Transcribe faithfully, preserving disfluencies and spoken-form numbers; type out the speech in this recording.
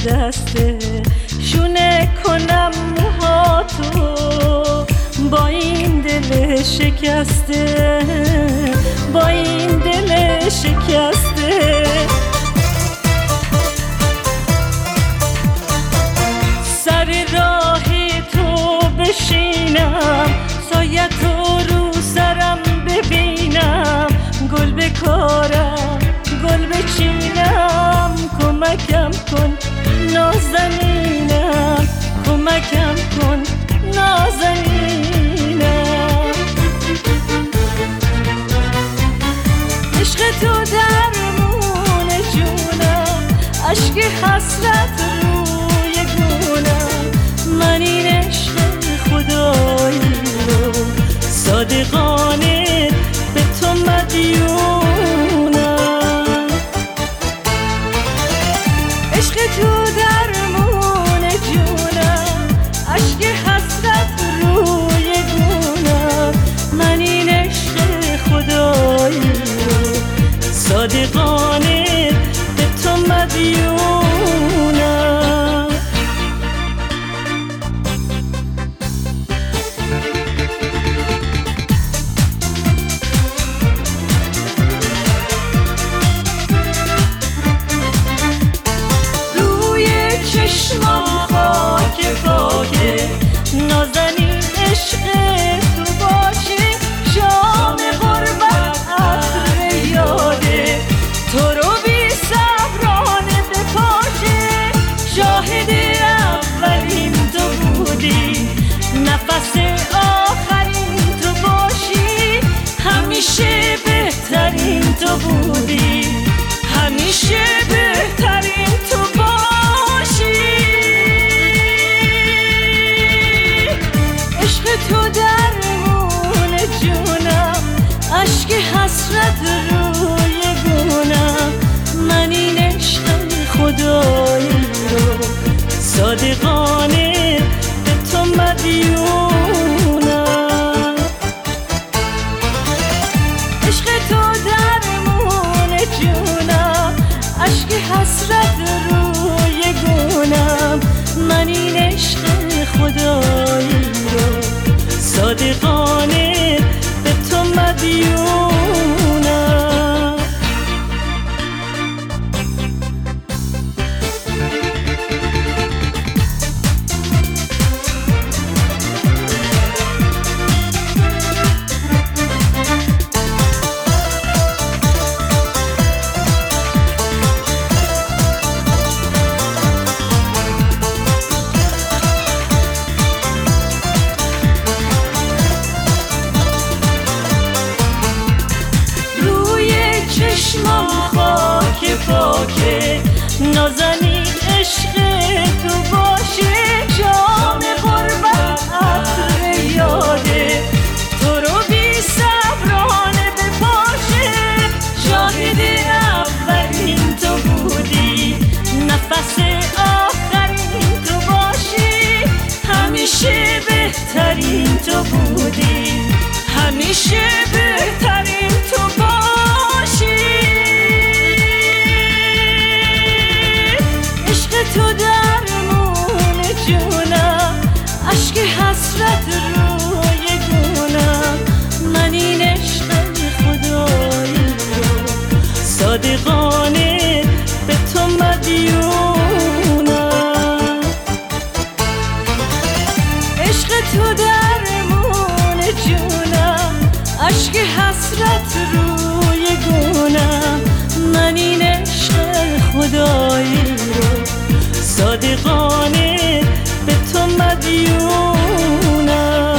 دسته شونه کنم موهاتو با این دل شکسته، با این دل شکسته. سر راهی تو بشینم، سایه تو رو سرم ببینم، گل بکارم گل بچینم، کمکم کن نازنینم، کمکم کن نازنینم. عشق تو درمون جونم، اشک حسرت روی گونم، من این عشق خدایی رو صادقانه به تو مدیونم. عشق تو درمون جونم، اشک حسرت روی گونم، من این عشق خدایی رو صادقانه به تو مدیونم. چشمم خاک خاکه، نازنین عشق تو باشه، شام غربت عطر یاده، تو رو بی صبرانه بپاشه، شاهد اولین تو بودی، نفس آخرین تو باشی، همیشه بهترین تو بودی، همیشه بهترین تو باشی. تو درمون جونم، اشک حسرت روی گونم، من این عشق خدایی رو صادقانه به تو مدیونم. عشق تو درمون جونم، اشک حسرت روی گونم، من این عشق خدایی رو صادقانه به تو مدیونم. چشمم خاک خاکه، نازنین عشق تو باشه، شام غربت عطر یاده، تو رو بی صبرانه بپاشه، شاهد اولین تو بودی، نفس آخرین تو باشی، همیشه بهترین تو بودی، همیشه بهترین تو باشی. تو درمون جونم، اشک حسرت روی گونم، من این عشق خدایی رو صادقانه به تو مدیونم. عشق تو درمون جونم، اشک حسرت روی گونم، من این عشق خدایی رو صادقانه به تو مدیونم.